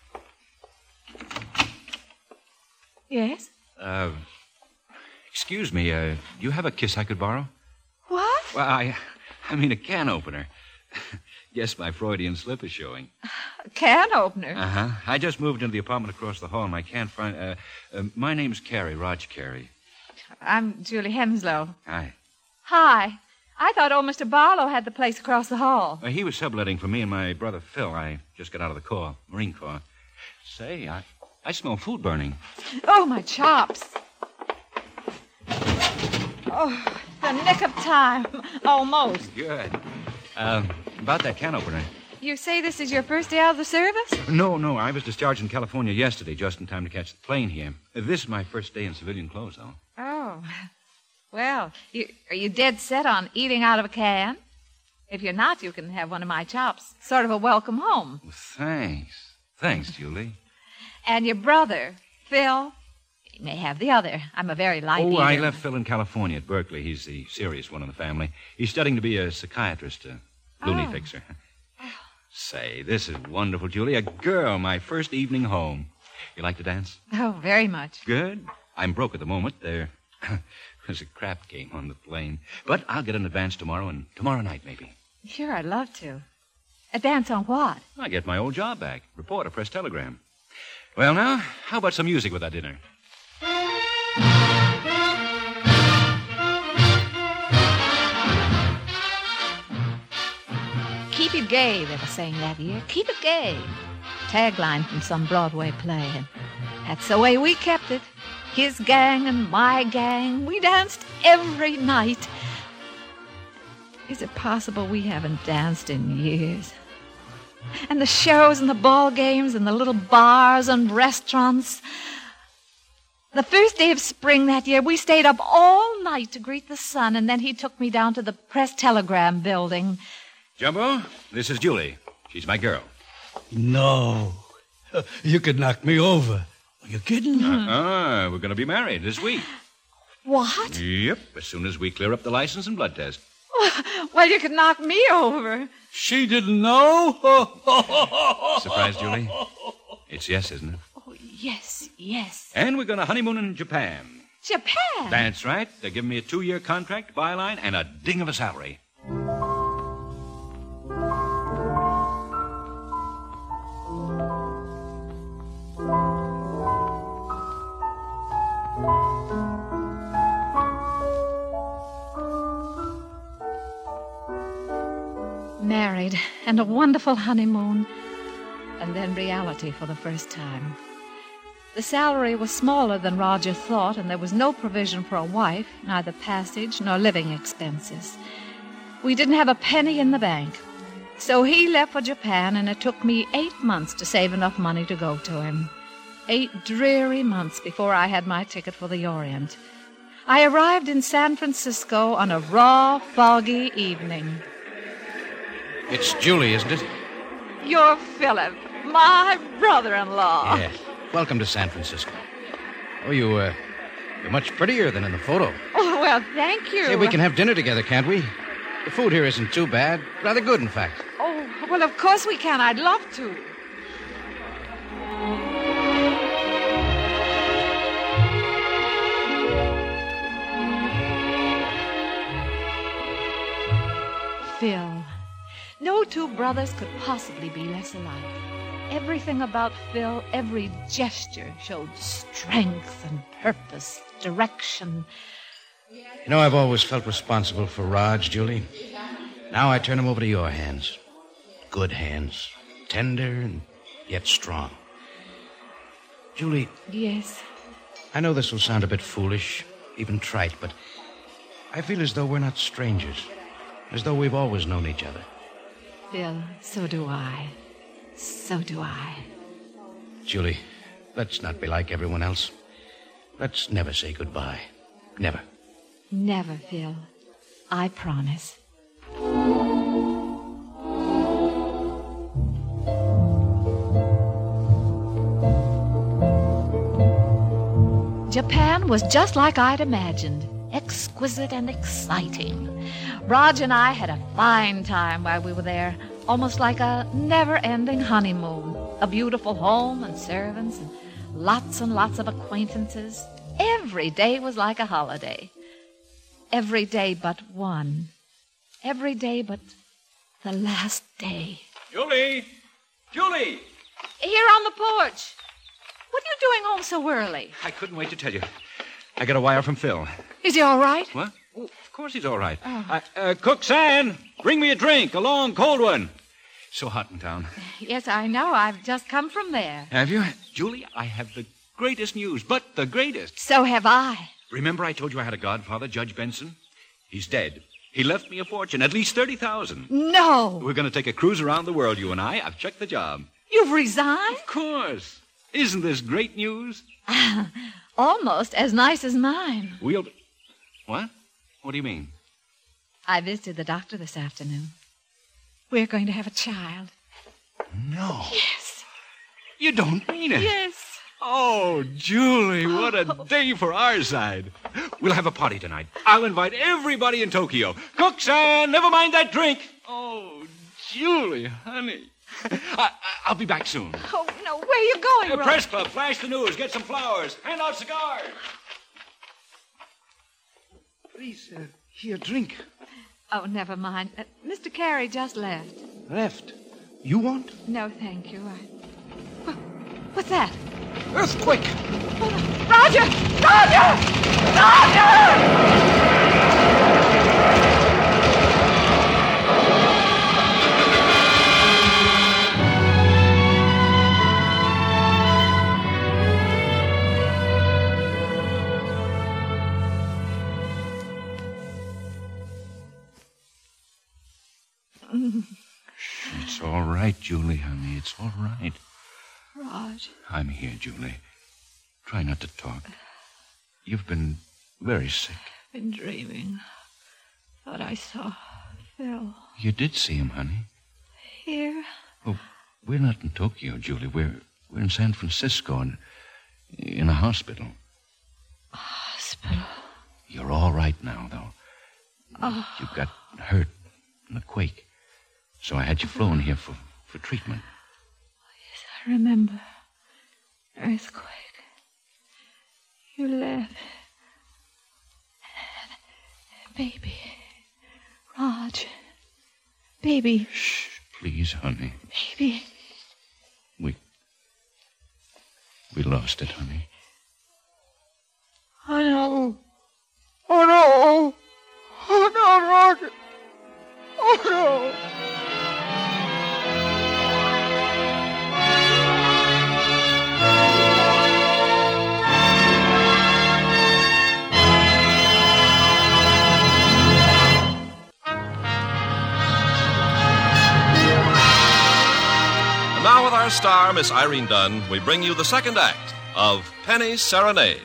Yes?
Excuse me, do you have a kiss I could borrow?
What?
Well, I mean a can opener. Yes, my Freudian slip is showing.
A can opener?
Uh-huh. I just moved into the apartment across the hall, and I can't find... my name's Carey, Raj Carey.
I'm Julie Henslow.
Hi.
Hi. I thought old Mr. Barlow had the place across the hall.
He was subletting for me and my brother Phil. I just got out of the Marine Corps. Say, I smell food burning.
Oh, my chops. Oh, the nick of time. Almost.
Good. About that can opener.
You say this is your first day out of the service?
No. I was discharged in California yesterday, just in time to catch the plane here. This is my first day in civilian clothes, though.
Oh. Well, are you dead set on eating out of a can? If you're not, you can have one of my chops. Sort of a welcome home.
Well, thanks. Thanks, Julie.
And your brother, Phil, he may have the other. I'm a very light eater.
I left Phil in California at Berkeley. He's the serious one in the family. He's studying to be a psychiatrist, a loony fixer. Say, this is wonderful, Julie. A girl, my first evening home. You like to dance?
Oh, very much.
Good. I'm broke at the moment. There's a crap game on the plane. But I'll get an advance tomorrow, and tomorrow night, maybe.
Sure, I'd love to. Advance on what?
I get my old job back. Reporter, press telegram. Well, now, how about some music with that dinner?
it gay, they were saying that year. Keep it gay. Tagline from some Broadway play. And that's the way we kept it. His gang and my gang. We danced every night. Is it possible we haven't danced in years? And the shows and the ball games and the little bars and restaurants. The first day of spring that year, we stayed up all night to greet the sun, and then he took me down to the Press Telegram building.
Jumbo, this is Julie. She's my girl.
No. You could knock me over. Are you kidding?
We're going to be married this week.
What?
Yep, as soon as we clear up the license and blood test.
Well, you could knock me over.
She didn't know?
Surprised, Julie? It's yes, isn't it?
Oh, yes, yes.
And we're going to honeymoon in Japan.
Japan?
That's right. They're giving me a 2-year contract, byline, and a ding of a salary.
Married, and a wonderful honeymoon, and then reality for the first time. The salary was smaller than Roger thought, and there was no provision for a wife, neither passage nor living expenses. We didn't have a penny in the bank. So he left for Japan, and it took me 8 months to save enough money to go to him. 8 dreary months before I had my ticket for the Orient. I arrived in San Francisco on a raw, foggy evening.
It's Julie, isn't it?
You're Philip, my brother-in-law.
Yes. Welcome to San Francisco. Oh, you're much prettier than in the photo.
Oh, well, thank you.
Hey, we can have dinner together, can't we? The food here isn't too bad. Rather good, in fact.
Oh, well, of course we can. I'd love to. Phil. No two brothers could possibly be less alike. Everything about Phil, every gesture showed strength and purpose, direction.
You know, I've always felt responsible for Raj, Julie. Now I turn him over to your hands. Good hands. Tender and yet strong. Julie.
Yes?
I know this will sound a bit foolish, even trite, but I feel as though we're not strangers. As though we've always known each other.
Phil, so do I. So do I.
Julie, let's not be like everyone else. Let's never say goodbye. Never.
Never, Phil. I promise. Japan was just like I'd imagined. Exquisite and exciting. Raj and I had a fine time while we were there, almost like a never-ending honeymoon. A beautiful home and servants and lots of acquaintances. Every day was like a holiday. Every day but one. Every day but the last day.
Julie! Julie!
Here on the porch. What are you doing home so early?
I couldn't wait to tell you. I got a wire from Phil.
Is he all right?
What? Oh, of course he's all right.
Oh.
Cook San, bring me a drink, a long, cold one. So hot in town.
Yes, I know. I've just come from there.
Have you? Julie, I have the greatest news, but the greatest.
So have I.
Remember I told you I had a godfather, Judge Benson? He's dead. He left me a fortune, at least $30,000.
No.
We're going to take a cruise around the world, you and I. I've checked the job.
You've resigned?
Of course. Isn't this great news?
Almost as nice as mine.
We'll... What? What do you mean?
I visited the doctor this afternoon. We're going to have a child.
No.
Yes.
You don't mean it.
Yes.
Oh, Julie, what a day for our side. We'll have a party tonight. I'll invite everybody in Tokyo. Cook-san, never mind that drink. Oh, Julie, honey. I'll be back soon.
Oh, no. Where are you going, Rod?
Press club, flash the news, get some flowers, hand out cigars.
Please, here, drink.
Oh, never mind. Mr. Carey just left.
Left? You want?
No, thank you. What's that?
Earthquake!
Roger! Roger! Roger!
right, Julie, honey. It's all right.
Raj.
I'm here, Julie. Try not to talk. You've been very sick.
Been dreaming. Thought I saw Phil.
You did see him, honey.
Here?
Oh, we're not in Tokyo, Julie. We're in San Francisco and in a hospital.
Hospital?
You're all right now, though.
Oh.
You got hurt in the quake. So I had you flown here for treatment.
Yes, I remember. Earthquake. You left. Baby. Raj. Baby.
Shh, please, honey.
Baby.
We lost it, honey.
Oh, no. Oh, no. Oh, no, Roger. Oh, no.
And now with our star, Miss Irene Dunn, we bring you the second act of Penny's Serenade.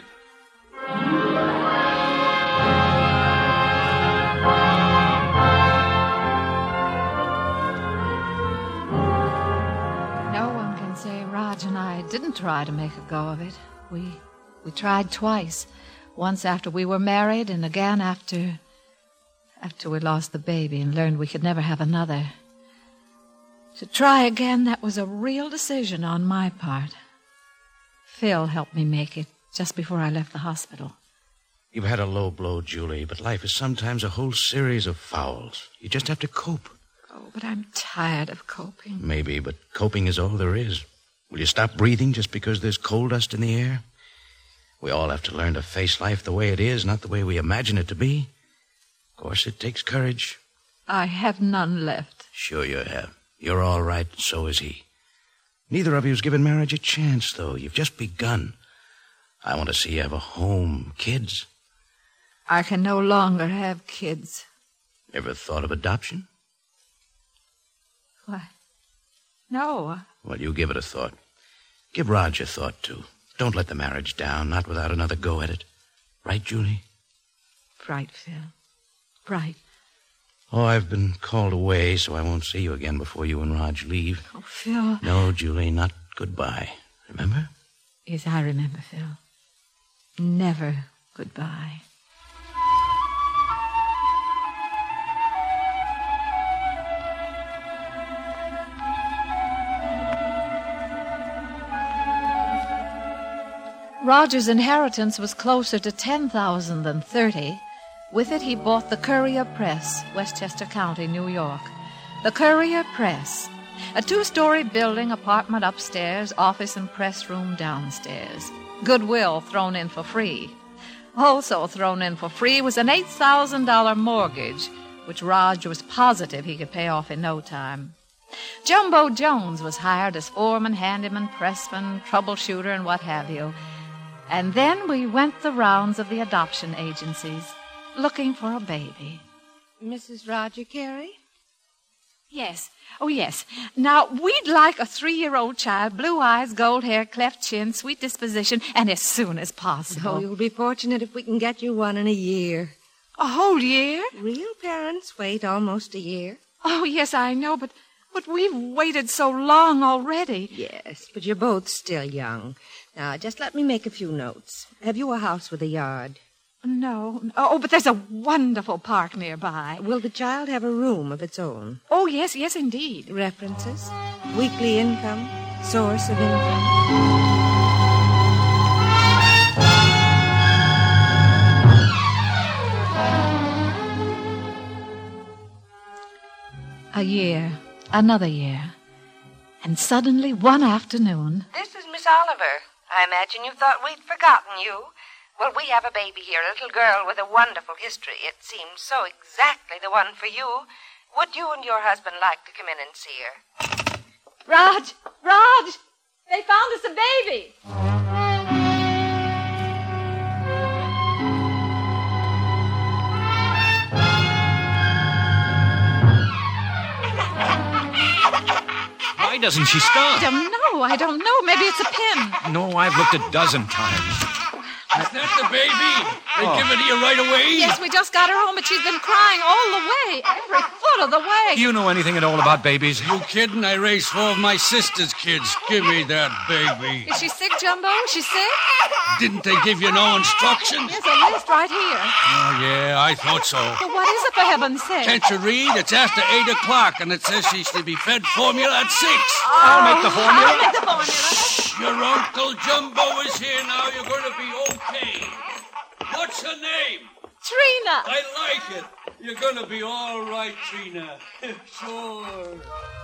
No one can say Raj and I didn't try to make a go of it. We tried twice. Once after we were married, and again after we lost the baby and learned we could never have another. To try again, that was a real decision on my part. Phil helped me make it just before I left the hospital.
You've had a low blow, Julie, but life is sometimes a whole series of fouls. You just have to cope.
Oh, but I'm tired of coping.
Maybe, but coping is all there is. Will you stop breathing just because there's coal dust in the air? We all have to learn to face life the way it is, not the way we imagine it to be. Of course, it takes courage.
I have none left.
Sure you have. You're all right, and so is he. Neither of you's given marriage a chance, though. You've just begun. I want to see you have a home, kids.
I can no longer have kids.
Ever thought of adoption?
What? No.
Well, you give it a thought. Give Raj a thought, too. Don't let the marriage down, not without another go at it. Right, Julie?
Right, Phil. Right.
Oh, I've been called away, so I won't see you again before you and Raj leave.
Oh, Phil.
No, Julie, not goodbye. Remember?
Yes, I remember, Phil. Never goodbye. Roger's inheritance was closer to $10,000 than $30,000. With it, he bought the Courier Press, Westchester County, New York. The Courier Press, a 2-story building, apartment upstairs, office and press room downstairs. Goodwill thrown in for free. Also thrown in for free was an $8,000 mortgage, which Roger was positive he could pay off in no time. Jumbo Jones was hired as foreman, handyman, pressman, troubleshooter, and what have you. And then we went the rounds of the adoption agencies, looking for a baby.
Mrs. Roger Carey?
Yes. Oh, yes. Now, we'd like a 3-year-old child, blue eyes, gold hair, cleft chin, sweet disposition, and as soon as possible.
Oh, you'll be fortunate if we can get you one in a year.
A whole year?
Real parents wait almost a year.
Oh, yes, I know, but we've waited so long already.
Yes, but you're both still young. Now, just let me make a few notes. Have you a house with a yard?
No. Oh, but there's a wonderful park nearby.
Will the child have a room of its own?
Oh, yes, indeed.
References? Weekly income? Source of income?
A year. Another year. And suddenly, one afternoon...
This is Miss Oliver. I imagine you thought we'd forgotten you. Well, we have a baby here, a little girl with a wonderful history. It seems so exactly the one for you. Would you and your husband like to come in and see her?
Raj! They found us a baby!
doesn't she stop?
I don't know. Maybe it's a pin.
No, I've looked a dozen times.
Is that the baby? They give it to you right away?
Yes, we just got her home, but she's been crying all the way, every foot of the way.
Do you know anything at all about babies?
You kidding? I raised 4 of my sister's kids. Give me that baby.
Is she sick, Jumbo? Is she sick?
Didn't they give you no instructions?
There's a list right here.
Oh, yeah, I thought so.
Well, what is it, for heaven's sake?
Can't you read? It's after 8 o'clock, and it says she's to be fed formula at 6.
I'll make the formula.
I'll make the formula.
Your Uncle Jumbo is here now. You're going to be okay. What's her name?
Trina.
I like it. You're going to be all right, Trina. Sure.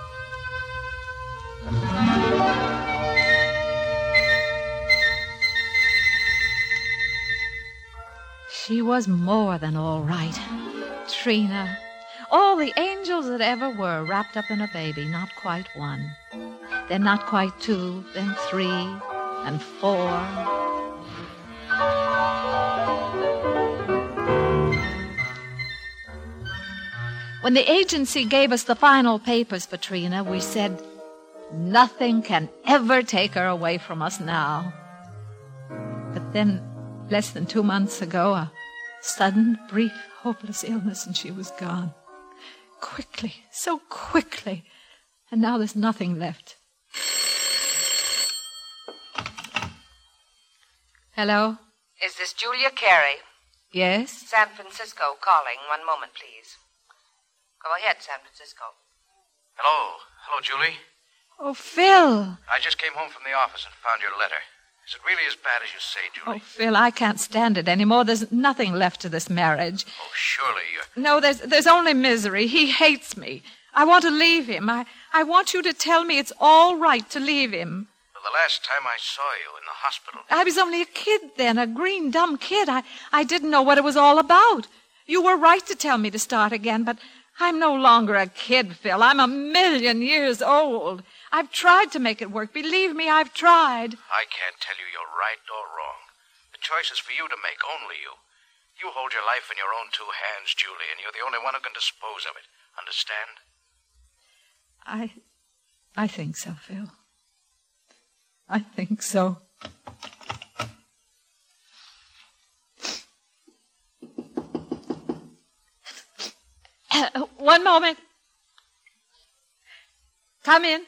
She was more than all right. Trina. All the angels that ever were wrapped up in a baby, not quite one. Then not quite 2, then 3, and 4. When the agency gave us the final papers for Trina, we said, nothing can ever take her away from us now. But then, less than 2 months ago, a sudden, brief, hopeless illness, and she was gone. Quickly, so quickly. And now there's nothing left. Hello?
Is this Julia Carey?
Yes?
San Francisco calling. 1 moment, please. Go ahead, San Francisco.
Hello. Hello, Julie.
Oh, Phil.
I just came home from the office and found your letter. Is it really as bad as you say, Julie?
Oh, Phil, I can't stand it anymore. There's nothing left to this marriage.
Oh, surely you're...
No, there's only misery. He hates me. I want to leave him. I want you to tell me it's all right to leave him.
Well, the last time I saw you in the hospital...
I was only a kid then, a green, dumb kid. I didn't know what it was all about. You were right to tell me to start again, but I'm no longer a kid, Phil. I'm 1,000,000 years old. I've tried to make it work. Believe me, I've tried.
I can't tell you you're right or wrong. The choice is for you to make, only you. You hold your life in your own 2 hands, Julie, and you're the only one who can dispose of it. Understand?
I think so, Phil. I think so. One moment. Come in.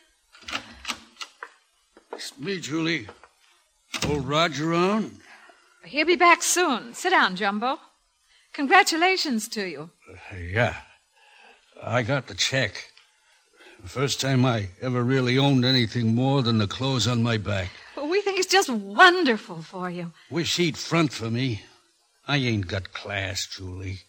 It's me, Julie. Old Roger on?
He'll be back soon. Sit down, Jumbo. Congratulations to you.
Yeah. I got the check. The first time I ever really owned anything more than the clothes on my back.
Well, we think it's just wonderful for you.
Wish he'd front for me. I ain't got class, Julie.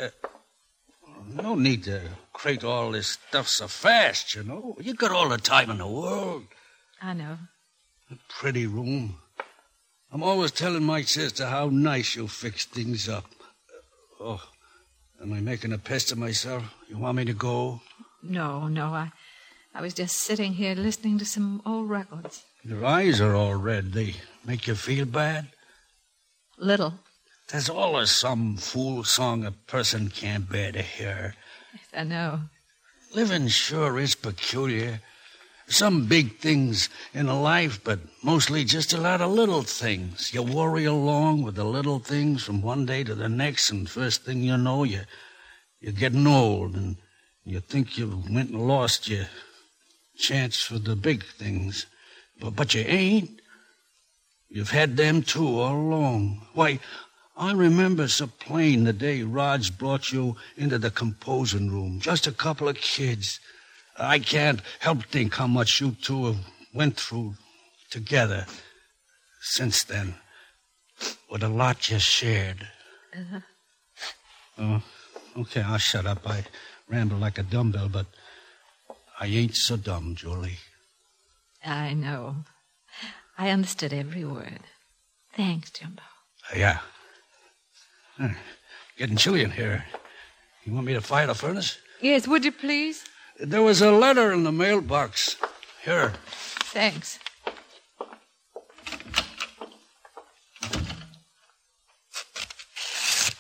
No need to crate all this stuff so fast, you know. You got all the time in the world.
I know.
A pretty room. I'm always telling my sister how nice you fix things up. Oh, am I making a pest of myself? You want me to go?
No. I was just sitting here listening to some old records.
Your eyes are all red. They make you feel bad?
Little.
There's always some fool song a person can't bear to hear.
Yes, I know.
Living sure is peculiar. Some big things in a life, but mostly just a lot of little things. You worry along with the little things from one day to the next, and first thing you know, you're getting old, and you think you went and lost your chance for the big things. But you ain't. You've had them too all along. Why, I remember so plain the day Raj brought you into the composing room. Just a couple of kids. I can't help think how much you two have went through together since then. What a lot you shared. Oh, okay, I'll shut up. I ramble like a dumbbell, but I ain't so dumb, Julie.
I know. I understood every word. Thanks, Jumbo.
Yeah. Getting chilly in here. You want me to fire the furnace?
Yes, would you please?
There was a letter in the mailbox. Here.
Thanks.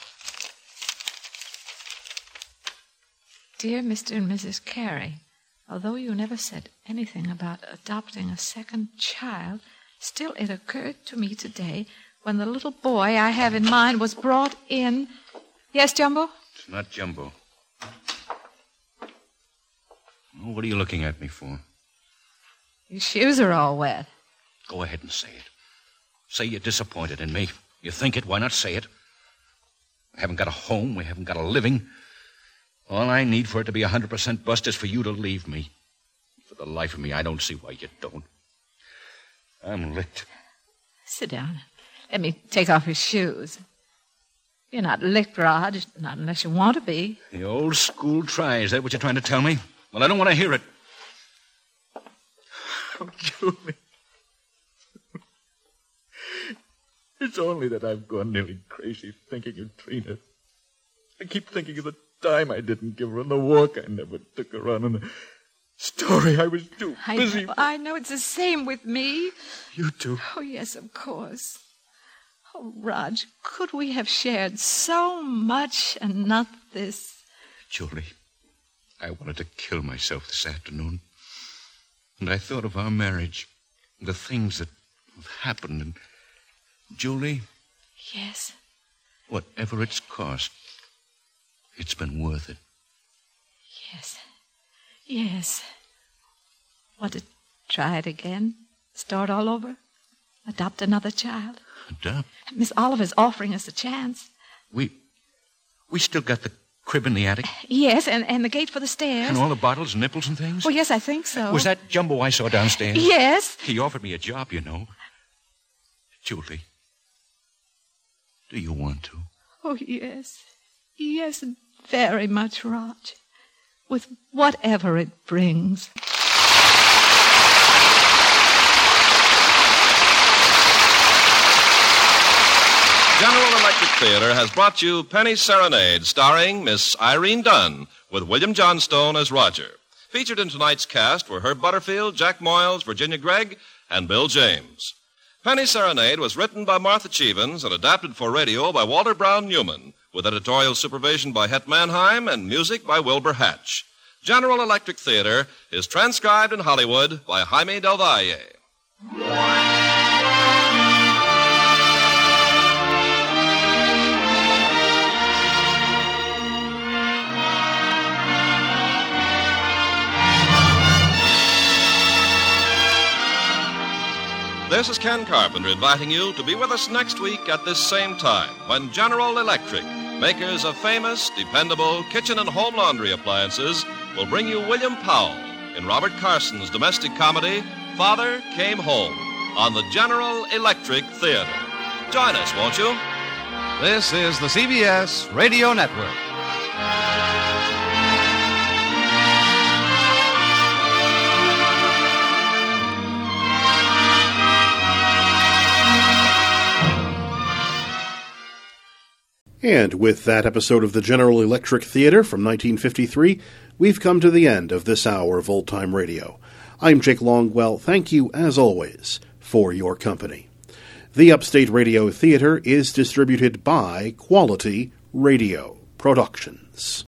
Dear Mr. and Mrs. Carey, Although you never said anything about adopting a second child, still it occurred to me today when the little boy I have in mind was brought in. Yes, Jumbo?
It's not Jumbo. Oh, what are you looking at me for?
Your shoes are all wet.
Go ahead and say it. Say you're disappointed in me. You think it, why not say it? We haven't got a home, we haven't got a living. All I need for it to be 100% bust is for you to leave me. For the life of me, I don't see why you don't. I'm licked.
Sit down. Let me take off your shoes. You're not licked, Rod, not unless you want to be.
The old school try. Is that what you're trying to tell me? Well, I don't want to hear it. Oh, Julie. It's only that I've gone nearly crazy thinking of Trina. I keep thinking of the time I didn't give her and the walk I never took her on and the story I was too busy.
I know it's the same with me.
You too.
Oh, yes, of course. Oh, Raj, could we have shared so much and not this?
Julie, I wanted to kill myself this afternoon. And I thought of our marriage, the things that have happened, and Julie?
Yes?
Whatever it's cost, it's been worth it.
Yes. Yes. Want to try it again? Start all over? Adopt another child?
Adopt?
Miss Oliver's offering us a chance.
We still got the crib in the attic?
Yes, and the gate for the stairs.
And all the bottles and nipples and things?
Well, yes, I think so.
Was that Jumbo I saw downstairs?
Yes.
He offered me a job, you know. Julie, do you want to?
Oh, yes. Yes, very much, Raj. With whatever it brings.
General Electric Theater has brought you Penny Serenade, starring Miss Irene Dunn, with William Johnstone as Roger. Featured in tonight's cast were Herb Butterfield, Jack Moyles, Virginia Gregg, and Bill James. Penny Serenade was written by Martha Chevens and adapted for radio by Walter Brown Newman, with editorial supervision by Het Mannheim and music by Wilbur Hatch. General Electric Theater is transcribed in Hollywood by Jaime Del Valle. This is Ken Carpenter inviting you to be with us next week at this same time when General Electric, makers of famous, dependable kitchen and home laundry appliances, will bring you William Powell in Robert Carson's domestic comedy, Father Came Home, on the General Electric Theater. Join us, won't you?
This is the CBS Radio Network.
And with that episode of the General Electric Theater from 1953, we've come to the end of this hour of Old Time Radio. I'm Jake Longwell. Thank you, as always, for your company. The Upstate Radio Theater is distributed by Quality Radio Productions.